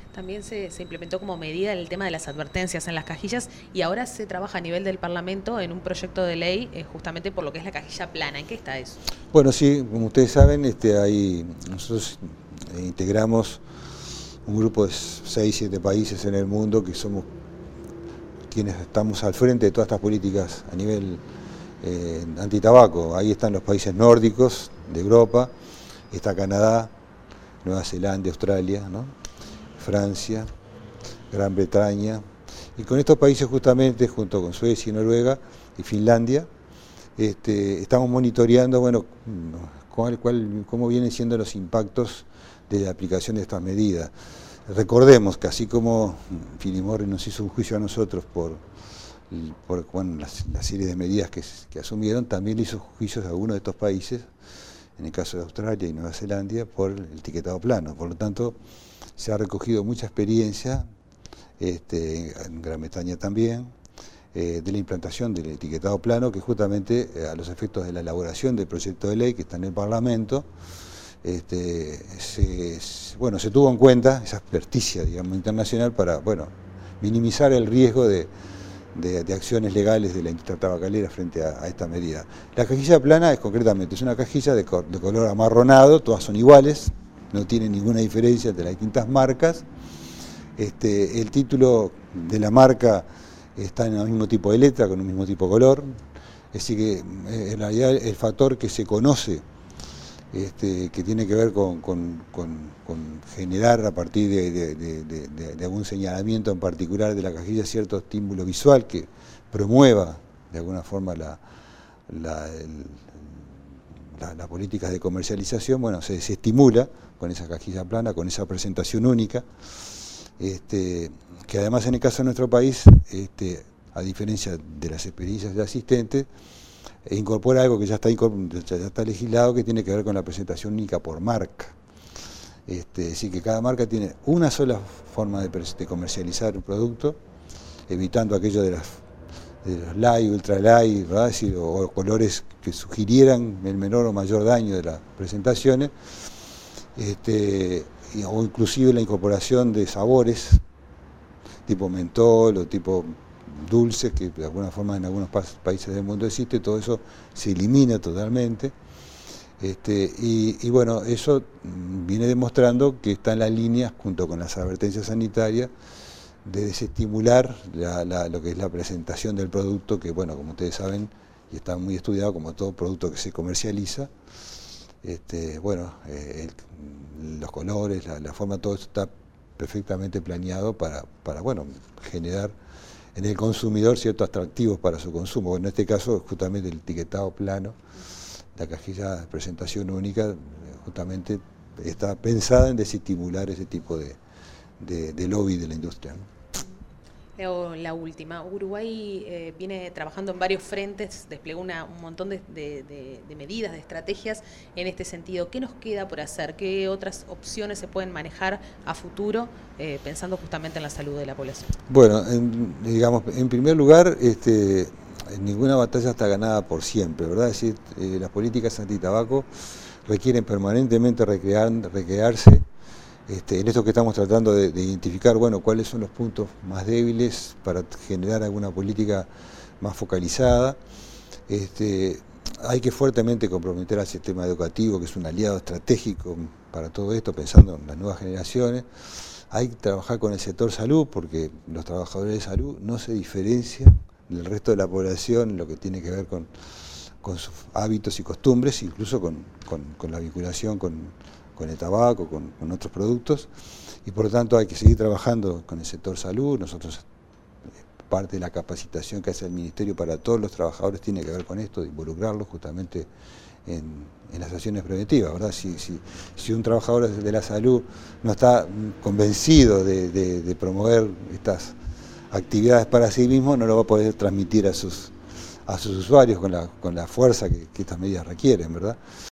También se implementó como medida el tema de las advertencias en las cajillas y ahora se trabaja a nivel del Parlamento en un proyecto de ley justamente por lo que es la cajilla plana. ¿En qué está eso? Bueno, sí, como ustedes saben, nosotros integramos un grupo de 6, 7 países en el mundo que somos quienes estamos al frente de todas estas políticas a nivel antitabaco. Ahí están los países nórdicos de Europa, está Canadá, Nueva Zelanda, Australia, ¿no? Francia, Gran Bretaña, y con estos países justamente, junto con Suecia, Noruega y Finlandia, estamos monitoreando, bueno, cómo vienen siendo los impactos de la aplicación de estas medidas. Recordemos que así como Philip Morris nos hizo un juicio a nosotros por bueno, la serie de medidas que asumieron, también le hizo juicios a algunos de estos países, en el caso de Australia y Nueva Zelanda, por el etiquetado plano. Por lo tanto, se ha recogido mucha experiencia, en Gran Bretaña también, de la implantación del etiquetado plano, que justamente a los efectos de la elaboración del proyecto de ley que está en el Parlamento, se tuvo en cuenta esa experticia, digamos, internacional para, bueno, minimizar el riesgo de acciones legales de la industria tabacalera frente a esta medida. La cajilla plana es una cajilla de color amarronado, todas son iguales, no tienen ninguna diferencia entre las distintas marcas. El título de la marca está en el mismo tipo de letra, con el mismo tipo de color, es decir que en realidad el factor que se conoce, que tiene que ver con generar a partir de algún señalamiento en particular de la cajilla cierto estímulo visual que promueva de alguna forma las políticas de comercialización, bueno, se estimula con esa cajilla plana, con esa presentación única, que además en el caso de nuestro país, a diferencia de las experiencias de asistentes, incorpora algo que ya está legislado, que tiene que ver con la presentación única por marca. Es decir, que cada marca tiene una sola forma de comercializar un producto, evitando aquello de los light, ultra light, ¿verdad? Es decir, o colores que sugirieran el menor o mayor daño de las presentaciones, o inclusive la incorporación de sabores tipo mentol o tipo dulces, que de alguna forma en algunos países del mundo existe. Todo eso se elimina totalmente. Y bueno, eso viene demostrando que está en la línea, junto con las advertencias sanitarias, de desestimular lo que es la presentación del producto, que bueno, como ustedes saben, y está muy estudiado como todo producto que se comercializa, los colores, la forma, todo eso está perfectamente planeado para bueno, generar en el consumidor ciertos atractivos para su consumo. En este caso, justamente el etiquetado plano, la cajilla de presentación única, justamente está pensada en desestimular ese tipo de lobby de la industria, ¿no? La última, Uruguay viene trabajando en varios frentes, desplegó un montón de medidas, de estrategias en este sentido. ¿Qué nos queda por hacer? ¿Qué otras opciones se pueden manejar a futuro, pensando justamente en la salud de la población? Bueno, en primer lugar, ninguna batalla está ganada por siempre, ¿verdad? Es decir, las políticas antitabaco requieren permanentemente recrearse. En esto que estamos tratando de identificar, bueno, cuáles son los puntos más débiles para generar alguna política más focalizada. Hay que fuertemente comprometer al sistema educativo, que es un aliado estratégico para todo esto, pensando en las nuevas generaciones. Hay que trabajar con el sector salud, porque los trabajadores de salud no se diferencian del resto de la población en lo que tiene que ver con sus hábitos y costumbres, incluso con la vinculación con el tabaco, con otros productos, y por lo tanto hay que seguir trabajando con el sector salud. Nosotros, parte de la capacitación que hace el Ministerio para todos los trabajadores tiene que ver con esto, de involucrarlos justamente en las acciones preventivas, ¿verdad? Si un trabajador de la salud no está convencido de promover estas actividades para sí mismo, no lo va a poder transmitir a sus usuarios con la fuerza que estas medidas requieren, ¿verdad?